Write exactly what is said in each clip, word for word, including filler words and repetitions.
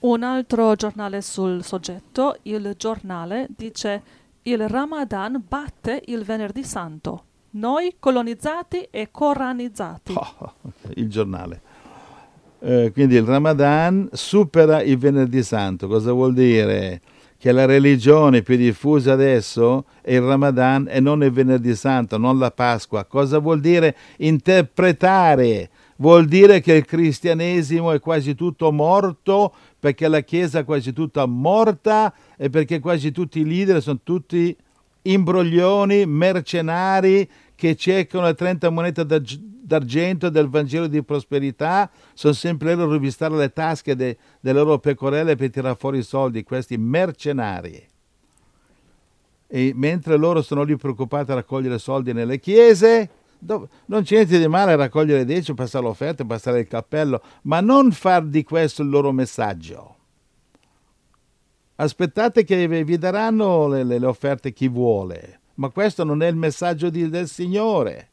Un altro giornale sul soggetto, Il Giornale, dice: il Ramadan batte il Venerdì Santo. Noi colonizzati e coranizzati. Oh, il giornale. Eh, quindi il Ramadan supera il Venerdì Santo. Cosa vuol dire? Che la religione più diffusa adesso è il Ramadan e non il Venerdì Santo, non la Pasqua. Cosa vuol dire interpretare? Vuol dire che il cristianesimo è quasi tutto morto, perché la Chiesa è quasi tutta morta e perché quasi tutti i leader sono tutti imbroglioni, mercenari che cercano le trenta monete d'arg- d'argento del Vangelo di prosperità, sono sempre loro a rovistare le tasche de- delle loro pecorelle per tirare fuori i soldi, questi mercenari. E mentre loro sono lì preoccupati a raccogliere soldi nelle chiese, dove- non c'è niente di male a raccogliere dieci, passare l'offerta, passare il cappello, ma non far di questo il loro messaggio. Aspettate che vi vi daranno le, le- le offerte chi vuole, ma questo non è il messaggio di- del Signore.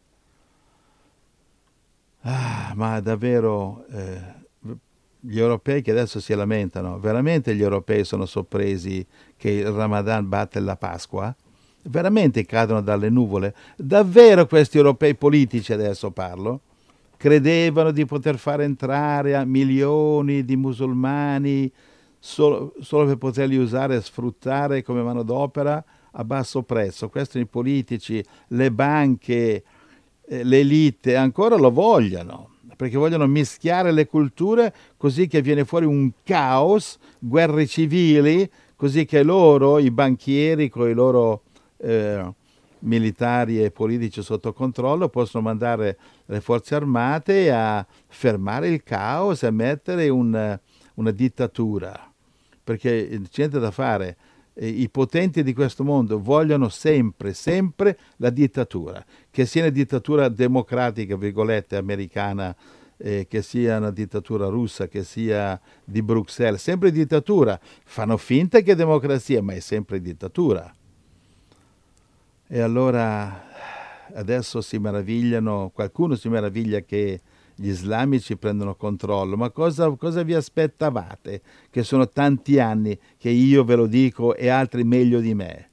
Ah, ma davvero, eh, gli europei che adesso si lamentano, veramente gli europei sono sorpresi che il Ramadan batte la Pasqua? Veramente cadono dalle nuvole? Davvero questi europei politici, adesso parlo, credevano di poter fare entrare a milioni di musulmani solo, solo per poterli usare e sfruttare come manodopera a basso prezzo? Questi i politici, le banche, eh, le elite ancora lo vogliono, perché vogliono mischiare le culture così che viene fuori un caos, guerre civili, così che loro, i banchieri con i loro eh, militari e politici sotto controllo, possono mandare le forze armate a fermare il caos e mettere un- una dittatura, perché c'è niente da fare. Eh, I potenti di questo mondo vogliono sempre, sempre la dittatura, che sia una dittatura democratica, virgolette, americana, eh, che sia una dittatura russa, che sia di Bruxelles, sempre dittatura. Fanno finta che è democrazia, ma è sempre dittatura. E allora adesso si meravigliano, qualcuno si meraviglia che gli islamici prendono controllo, ma cosa, cosa vi aspettavate? Che sono tanti anni che io ve lo dico e altri meglio di me.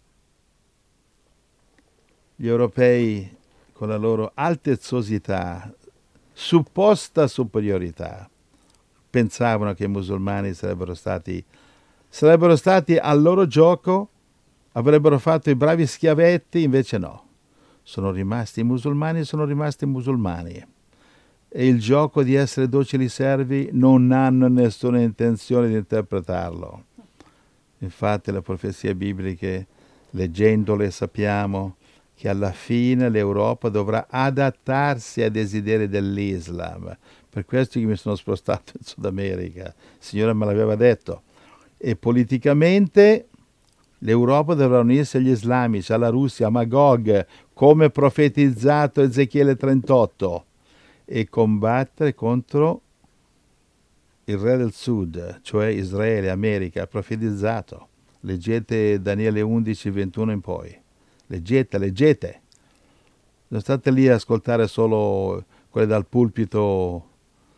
Gli europei, con la loro altezzosità, supposta superiorità, pensavano che i musulmani sarebbero stati, sarebbero stati al loro gioco, avrebbero fatto i bravi schiavetti, invece no. Sono rimasti musulmani, sono rimasti musulmani. E il gioco di essere docili servi non hanno nessuna intenzione di interpretarlo. Infatti le profezie bibliche, leggendole, sappiamo che alla fine l'Europa dovrà adattarsi ai desideri dell'Islam. Per questo che mi sono spostato in Sud America. Il Signore me l'aveva detto. E politicamente l'Europa dovrà unirsi agli islamici, alla Russia, a Magog, come profetizzato Ezechiele trentotto, e combattere contro il re del sud, cioè Israele, America, profetizzato. Leggete Daniele undici, ventuno in poi. Leggete, leggete. Non state lì a ascoltare solo quelle dal pulpito.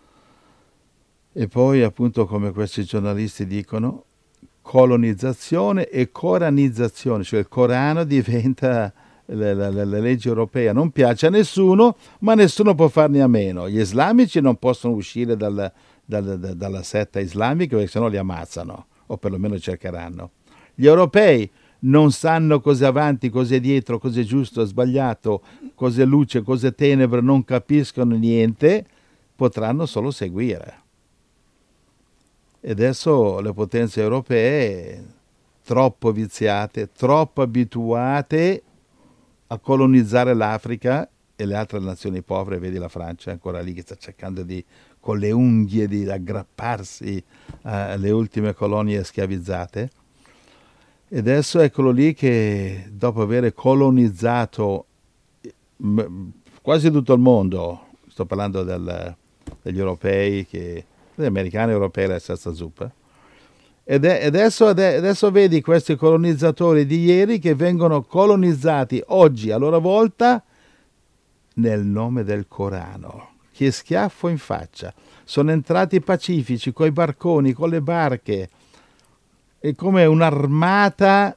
E poi, appunto, come questi giornalisti dicono, colonizzazione e coranizzazione, cioè il Corano diventa la, la, la, la legge europea. Non piace a nessuno, ma nessuno può farne a meno. Gli islamici non possono uscire dal, dal, da- dalla setta islamica perché sennò li ammazzano, o perlomeno cercheranno. Gli europei non sanno cos'è avanti, cos'è dietro, cos'è giusto, sbagliato, cos'è luce, cos'è tenebre, non capiscono niente, potranno solo seguire. E adesso le potenze europee, troppo viziate, troppo abituate a colonizzare l'Africa e le altre nazioni povere, vedi la Francia ancora lì che sta cercando di, con le unghie, di aggrapparsi eh, alle ultime colonie schiavizzate. E adesso eccolo lì che dopo aver colonizzato m- quasi tutto il mondo, sto parlando del- degli europei, che, degli americani e europei è la stessa zuppa, ed è- adesso, ade- adesso vedi questi colonizzatori di ieri che vengono colonizzati oggi a loro volta nel nome del Corano, che schiaffo in faccia. Sono entrati pacifici, coi barconi, con le barche. È come un'armata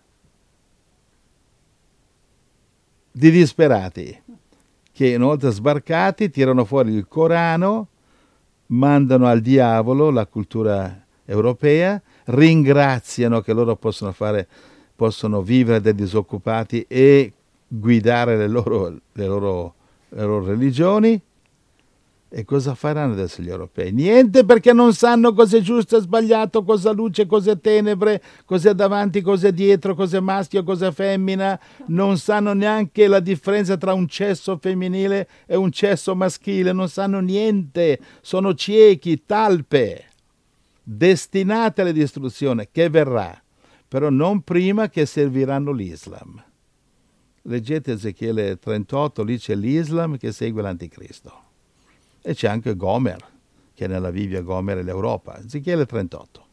di disperati che una volta sbarcati tirano fuori il Corano, mandano al diavolo la cultura europea, ringraziano che loro possono fare, possono vivere da disoccupati e guidare le loro, le loro, le loro religioni. E cosa faranno adesso gli europei? Niente, perché non sanno cosa è giusto e sbagliato, cosa luce, cosa tenebre, cosa è davanti, cosa è dietro, cosa è maschio, cosa è femmina. Non sanno neanche la differenza tra un cesso femminile e un cesso maschile. Non sanno niente. Sono ciechi, talpe, destinate alla distruzione, che verrà, però non prima che serviranno l'Islam. Leggete Ezechiele trentotto, lì c'è l'Islam che segue l'Anticristo. E c'è anche Gomer, che è nella Bibbia Gomer e l'Europa. Ezechiele trentotto.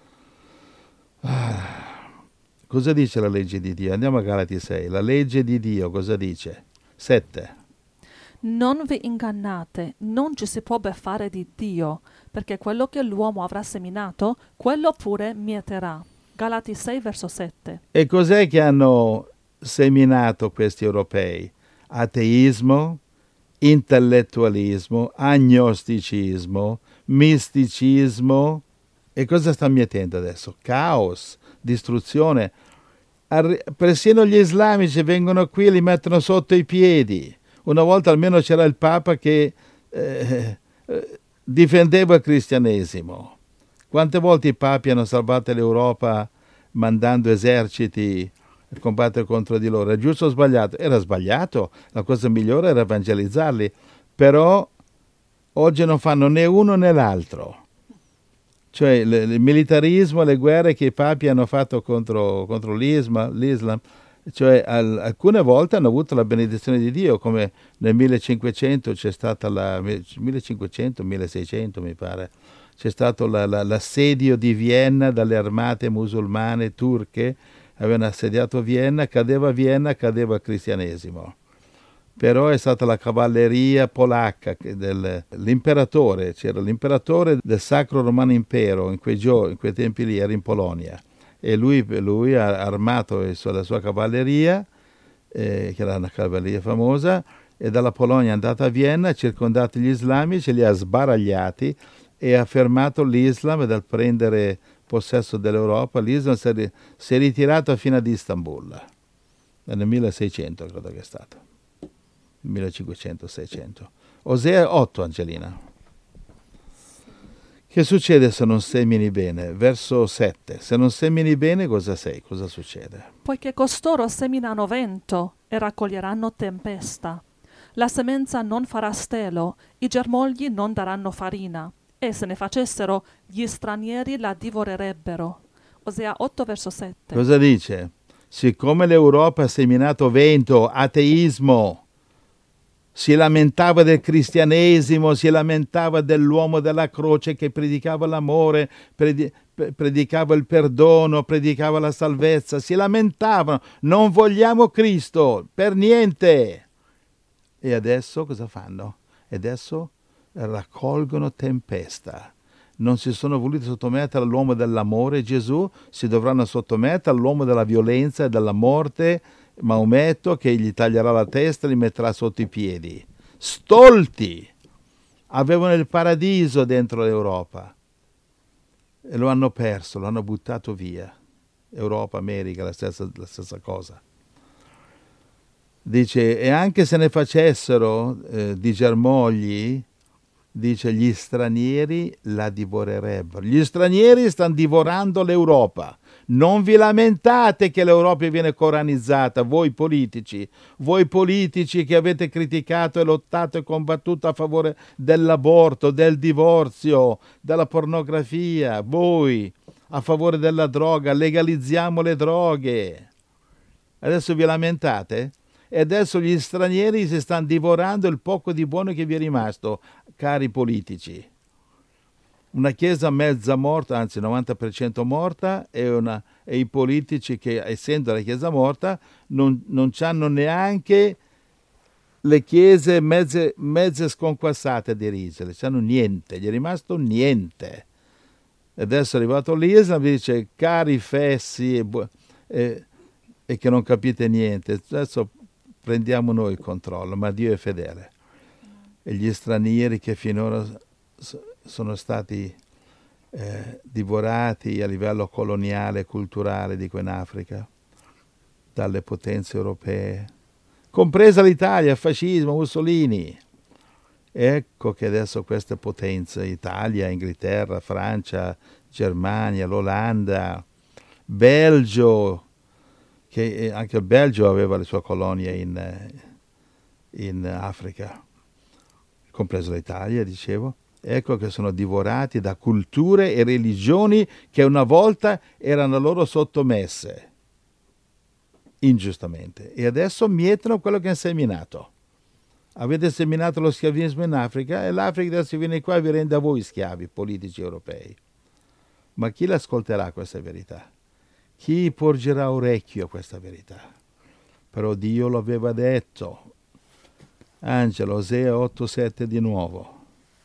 Ah, cosa dice la legge di Dio? Andiamo a Galati sei. La legge di Dio cosa dice? sette. Non vi ingannate, non ci si può beffare di Dio, perché quello che l'uomo avrà seminato, quello pure mieterà. Galati sei, verso sette. E cos'è che hanno seminato questi europei? Ateismo, intellettualismo, agnosticismo, misticismo. E cosa sta mietendo adesso? Caos, distruzione. Arri- persino gli islamici vengono qui e li mettono sotto i piedi. Una volta almeno c'era il Papa che eh, eh, difendeva il cristianesimo. Quante volte i papi hanno salvato l'Europa mandando eserciti a combattere contro di loro? È giusto o sbagliato? Era sbagliato, la cosa migliore era evangelizzarli, però oggi non fanno né uno né l'altro. Cioè il, il militarismo, le guerre che i papi hanno fatto contro, contro l'Islam, l'Islam cioè al, alcune volte hanno avuto la benedizione di Dio, come nel millecinquecento c'è stata la millecinquecento milleseicento mi pare, c'è stato la, la, l'assedio di Vienna dalle armate musulmane turche, avevano assediato Vienna, cadeva Vienna, cadeva il cristianesimo. Però è stata la cavalleria polacca, del, l'imperatore, c'era l'imperatore del Sacro Romano Impero, in quei, gio, in quei tempi lì era in Polonia, e lui, lui ha armato la sua cavalleria, eh, che era una cavalleria famosa, e dalla Polonia è andata a Vienna, ha circondato gli islamici, li ha sbaragliati e ha fermato l'Islam dal prendere possesso dell'Europa. L'Islam si è, si è ritirato fino ad Istanbul, nel milleseicento credo che è stato, millecinquecento seicento. Osea otto, Angelina. Che succede se non semini bene? Verso sette. Se non semini bene, cosa sei? Cosa succede? Poiché costoro seminano vento e raccoglieranno tempesta. La semenza non farà stelo, i germogli non daranno farina, e se ne facessero, gli stranieri la divorerebbero. Osea otto, verso sette. Cosa dice? Siccome l'Europa ha seminato vento, ateismo, si lamentava del cristianesimo, si lamentava dell'uomo della croce che predicava l'amore, predi- predicava il perdono, predicava la salvezza, si lamentavano, non vogliamo Cristo, per niente. E adesso cosa fanno? E adesso raccolgono tempesta. Non si sono voluti sottomettere all'uomo dell'amore, Gesù, si dovranno sottomettere all'uomo della violenza e della morte, Maometto, che gli taglierà la testa e li metterà sotto i piedi. Stolti! Avevano il paradiso dentro l'Europa e lo hanno perso, lo hanno buttato via. Europa, America, la stessa, la stessa cosa. Dice, e anche se ne facessero eh, di germogli, dice, gli stranieri la divorerebbero. Gli stranieri stanno divorando l'Europa. Non vi lamentate che l'Europa viene coranizzata, voi politici, voi politici che avete criticato e lottato e combattuto a favore dell'aborto, del divorzio, della pornografia, voi a favore della droga, legalizziamo le droghe. Adesso vi lamentate? E adesso gli stranieri si stanno divorando il poco di buono che vi è rimasto, cari politici. Una chiesa mezza morta, anzi novanta per cento morta, e, una, e i politici che, essendo la chiesa morta, non, non hanno neanche le chiese mezze, mezze sconquassate di Israele, c'hanno niente, gli è rimasto niente. E adesso è arrivato l'Islam e dice cari fessi e, e, e che non capite niente, adesso prendiamo noi il controllo, ma Dio è fedele. E gli stranieri che finora sono stati eh, divorati a livello coloniale e culturale, dico in Africa, dalle potenze europee, compresa l'Italia, fascismo, Mussolini. Ecco che adesso queste potenze, Italia, Inghilterra, Francia, Germania, l'Olanda, Belgio, che anche il Belgio aveva le sue colonie in, in Africa, compreso l'Italia, dicevo, ecco che sono divorati da culture e religioni che una volta erano loro sottomesse, ingiustamente, e adesso mietono quello che hanno seminato. Avete seminato lo schiavismo in Africa e l'Africa adesso viene qua e vi rende a voi schiavi politici europei. Ma chi l'ascolterà questa verità? Chi porgerà orecchio a questa verità? Però Dio lo aveva detto. Angelo, Osea otto sette di nuovo.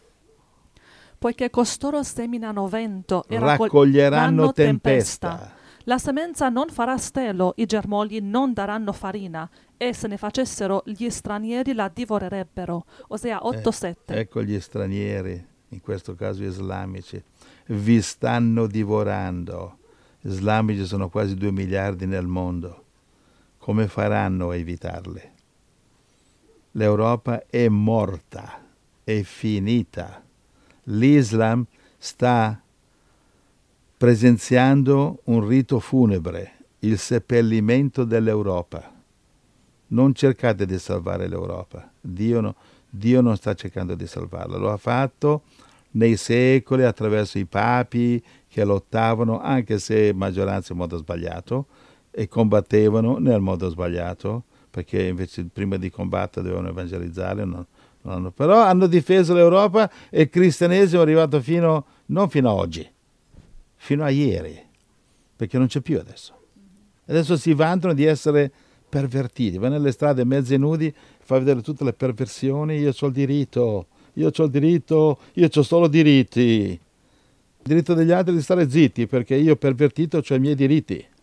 Poiché costoro seminano vento e raccoglieranno tempesta. tempesta. La semenza non farà stelo, i germogli non daranno farina, e se ne facessero gli stranieri la divorerebbero. Osea otto sette. Eh, ecco gli stranieri, in questo caso islamici, vi stanno divorando. Islamici sono quasi due miliardi nel mondo. Come faranno a evitarli? L'Europa è morta, è finita. L'Islam sta presenziando un rito funebre, il seppellimento dell'Europa. Non cercate di salvare l'Europa. Dio, no, Dio non sta cercando di salvarla. Lo ha fatto nei secoli attraverso i papi che lottavano, anche se maggioranza in modo sbagliato, e combattevano nel modo sbagliato, perché invece prima di combattere dovevano evangelizzare, non, non hanno, però hanno difeso l'Europa e il cristianesimo è arrivato fino, non fino a oggi, fino a ieri, perché non c'è più adesso. Adesso si vantano di essere pervertiti, va nelle strade mezzi nudi, fa vedere tutte le perversioni, io ho il diritto, io ho il diritto, io ho solo diritti. Il diritto degli altri è di stare zitti, perché io pervertito ho i miei diritti.